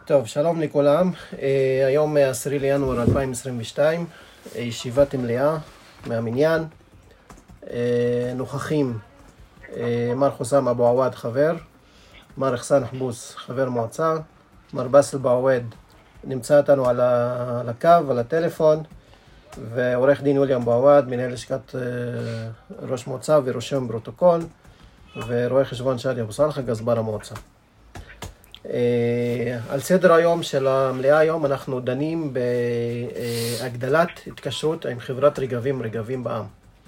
טוב, שלום לכולם. היום 10 לינואר 2022, ישיבת מליאה מהמניין. נוכחים מר חוסם אבו עוואד חבר, מר אחסן חבוס חבר מועצה, מר באסל בעווד נמצא איתנו על הקו, על הטלפון, ועורך דין יוליאם בעווד, מנהל לשכת ראש מועצה ורושם פרוטוקול, ורואה חשבון שאדי אבו סלחה, גזבר המועצה. על סדר היום של המליאה היום אנחנו דנים בהגדלת התקשרות עם חברת רגבים בע"מ.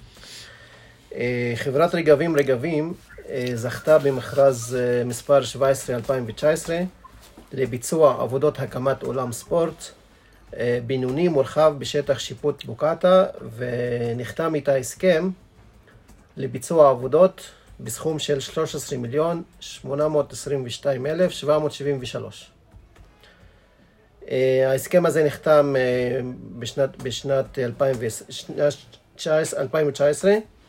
חברת רגבים זכתה במכרז מספר 17-2019 לביצוע עבודות הקמת אולם ספורט בינוני מורחב בשטח שיפוט בוקעתה, ונחתם איתה הסכם לביצוע עבודות בסכום של 13,822,773. ההסכם הזה נחתם בשנת 2019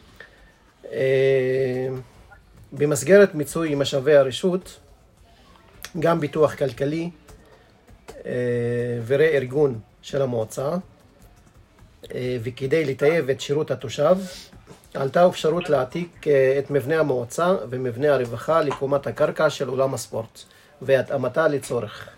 במסגרת מיצוי משאבי הרשות, גם ביטוח כלכלי ורה-ארגון של המועצה, וכדי לטייב את שירות התושב עלתה אפשרות להעתיק את מבנה המועצה ומבנה הרווחה לקומת הקרקע של אולם הספורט והתאמתה לצורך.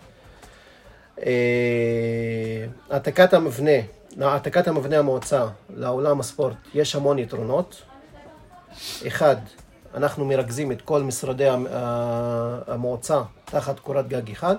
העתקת המבנה המועצה לאולם הספורט יש המון יתרונות. אחד, אנחנו מרכזים את כל משרדי המועצה תחת קורת גג אחד.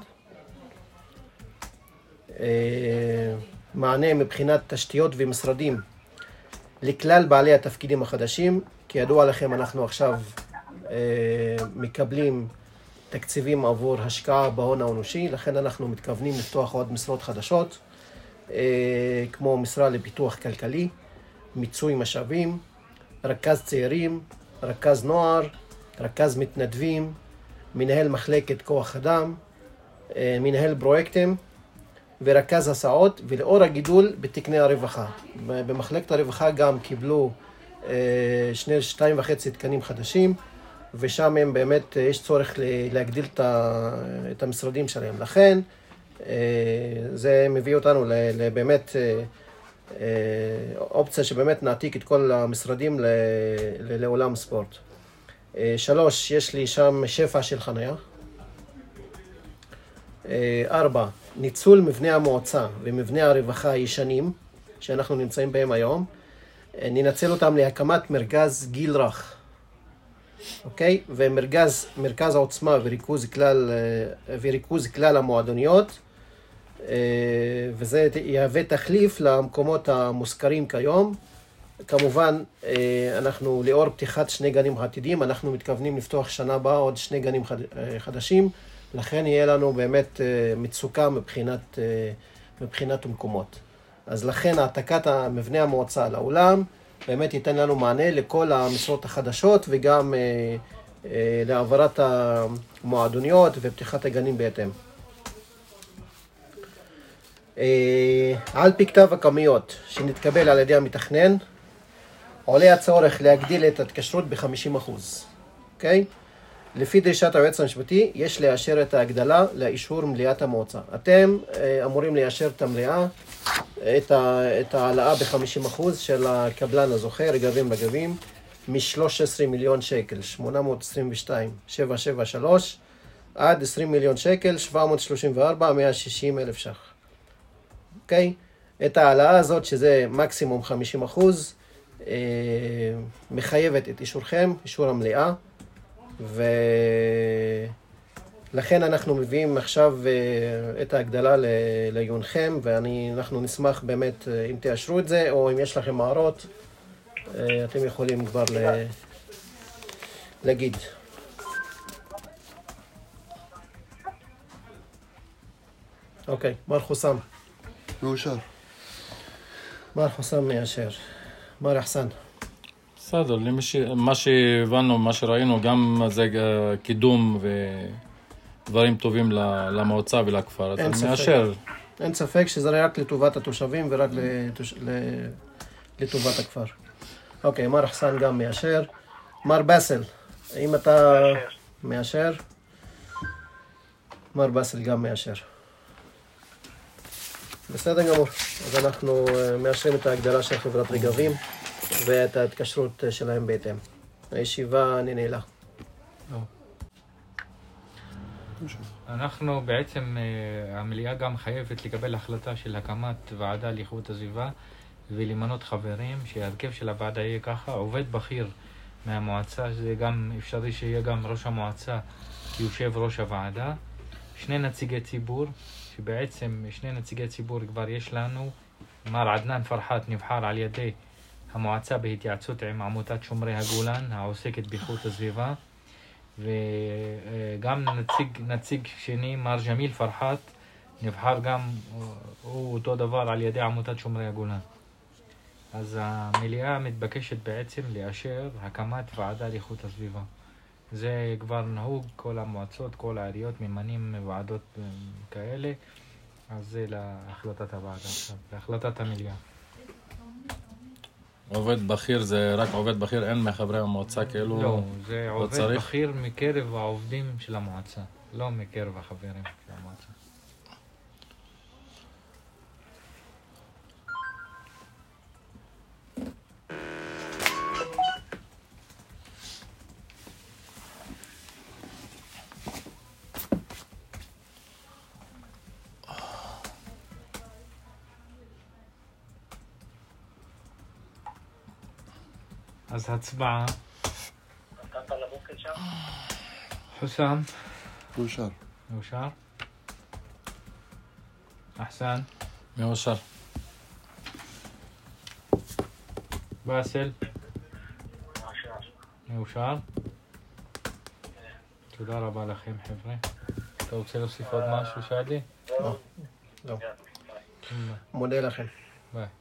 מענה מבחינת תשתיות ומשרדים לכלל בעלי התפקידים החדשים. כידוע לכם, אנחנו עכשיו מקבלים תקציבים עבור השקעה בהון האנושי, לכן אנחנו מתכוונים לפתוח עוד משרות חדשות, כמו משרה לפיתוח כלכלי, מיצוי משאבים, רכז צעירים, רכז נוער, רכז מתנדבים, מנהל מחלקת כוח אדם, מנהל פרויקטים ורכז הסעות. ולאור הגידול בתקני הרווחה, במחלקת הרווחה גם קיבלו 2.5 תקנים חדשים, ושם הם באמת יש צורך להגדיל את המשרדים שלהם. לכן זה מביא אותנו לבאמת אופציה שבאמת נעתיק את כל המשרדים לעולם ספורט. 3, יש לי שם שפע של חניה. 4, ניצול מבנה המועצה ומבנה הרווחה הישנים שאנחנו נמצאים בהם היום, ננצל אותם להקמת מרכז גיל רך, אוקיי? ומרכז העוצמה וריכוז כלל המועדוניות, וזה יהווה תחליף למקומות המוזכרים כיום. כמובן, אנחנו לאור פתיחת 2 גנים עתידיים, אנחנו מתכוונים לפתוח שנה הבאה עוד 2 גנים חדשים, לכן יהיה לנו באמת מצוקה מבחינת מקומות. אז לכן העתקת מבנה המועצה לאולם באמת ייתן לנו מענה לכל המשרות החדשות, וגם להעברת המועדוניות ופתיחת הגנים בהתאם. על פי כתב הכמויות שנתקבל על ידי המתכנן, עולה הצורך להגדיל את ההתקשרות ב-50%. אוקיי? לפי דרישת היועץ המשפטי, יש לאשר את ההגדלה לאישור מליאת המועצה. אתם אמורים לאשר את המליאה, את העלאה ב-50% של הקבלן הזוכה, רגבים, מ-13 מיליון שקל, 822,773, עד 20 מיליון שקל, 734,160,000 ש"ח. אוקיי? את העלאה הזאת, שזה מקסימום 50%, מחייבת את אישורכם, אישור המליאה, ולכן אנחנו מביאים עכשיו את ההגדלה לעיונכם, ואנחנו נשמח באמת אם תאשרו את זה, או אם יש לכם מערות, אתם יכולים כבר להגיד. אוקיי, מר חוסם. מאושר. מר חוסם מאשר. מר אחסן. בסדר, מה שהבנו, מה שראינו, גם זה קידום ודברים טובים למועצה ולכפר, אז אני מאשר. אין ספק שזה רק לטובת התושבים ורק לטובת הכפר. אוקיי, מר אחסן גם מאשר. מר באסל, האם אתה מאשר? מר באסל גם מאשר. בסדר גמור. אז אנחנו מאשרים את ההגדרה של חברת רגבים ואת ההתקשרות שלהם בהתאם. הישיבה ננעלה. אנחנו בעצם, המליאה גם חייבת לקבל החלטה של הקמת ועדה לאיכות הסביבה ולמנות חברים, שההרכב של הוועדה יהיה ככה: עובד בכיר מהמועצה, זה גם אפשרי שיהיה גם ראש המועצה יושב ראש הוועדה, 2 נציגי ציבור, שבעצם 2 נציגי ציבור כבר יש לנו. מר עדנאן פרחת נבחר על ידי המועצה בהתייעצות עם עמותת שומרי הגולן העוסקת באיכות הסביבה, וגם נציג שני, מר ג'מיל פרחת, נבחר גם הוא אותו דבר על ידי עמותת שומרי הגולן. אז המליאה מתבקשת בעצם לאשר הקמת ועדה לאיכות הסביבה. זה כבר נהוג, כל המועצות, כל העיריות ממנים ועדות כאלה, אז זה להחלטת הוועדה עכשיו, להחלטת המליאה. עובד בכיר זה רק עובד בכיר, אין מחברי המועצה כאילו? לא, זה עובד בכיר מקרב העובדים של המועצה, לא מקרב החברים של המועצה. אז הצבעה. חוסם. מאושר. אחסן. מאושר. באסל. מאושר. תודה רבה לכם חבר'ה. אתה רוצה להוסיף עוד משהו שאדי? לא. מודה לכם. ביי.